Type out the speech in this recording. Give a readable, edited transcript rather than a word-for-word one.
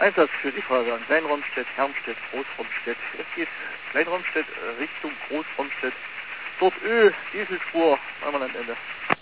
Einsatz für die Feuerwehr in Kleinromstedt, Hermstedt, Großromstedt. Es geht Kleinromstedt Richtung Großromstedt. Dort Dieselspur, einmal am Ende.